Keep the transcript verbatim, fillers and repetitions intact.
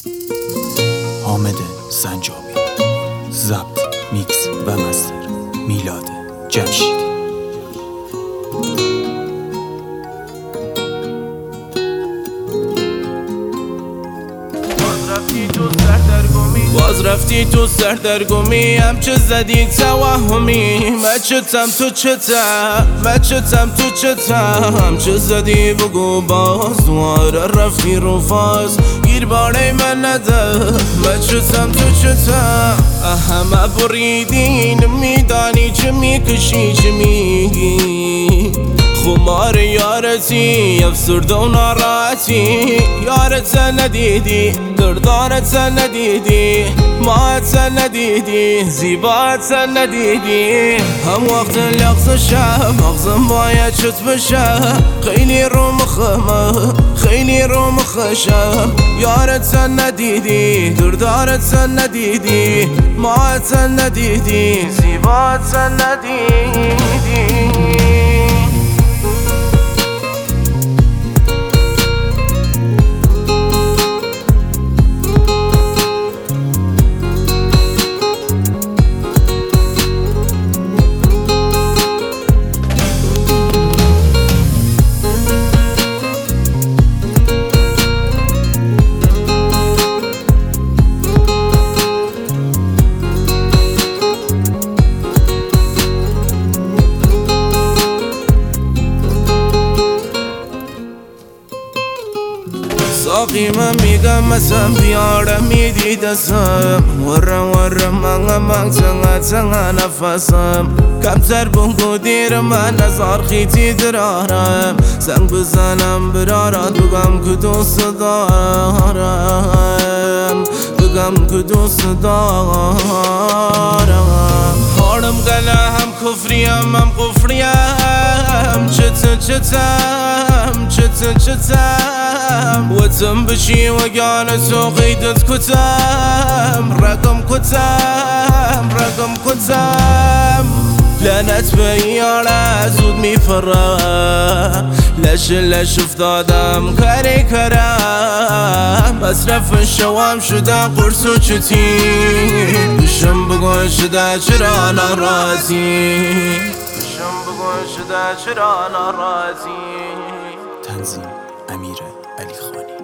حامد سنجابی، ضبط، میکس و مستر میلاد جمشیدی. باز رفتی تو سردرگمی، هم چه زدی توهمی، من چتم تو چتم، من چتم تو چتم، چه زدی بگو باز، دواره رفتی رو فاز، گیر باره من نده، من چتم تو چتم، همه بریدی نمیدانی چه میکشی چه میگی، خمار یارتی افسرده و ناراحتی، یارت ندیدی دردارت ندیدی، ماهت ندیدی زیبات ندیدی، هم وقت لغزشم مغزم باید شد بشم، خیلی رو مخمه خیلی رو مخشم، یارت ندیدی دردارت ندیدی، ماهت ندیدی زیبات ندیدی. ساقی من میگم مثلا بیارم میدی دستم، ورم ورم منگم من تنگه تنگه نفسم، کمتر بگو دیر من نزار خیتی درارم، زنگ بزنم برارات بگم که دوست دارم، بگم که دوست دارم، حالم گله هم کفریم هم قفریم، چتن چتم چتن چتم، وتم بشی وگانه تو قیدت کتم، رقم کتم رقم کتم، لعنت به یاره زود میفره، لش لش افتادم کاری کرم، مصرف شوام شده قرص و چتی، بشم بگو شده چرا ناراضی، بشم بگو شده چرا ناراضی. تنظیم امیر علی خانی.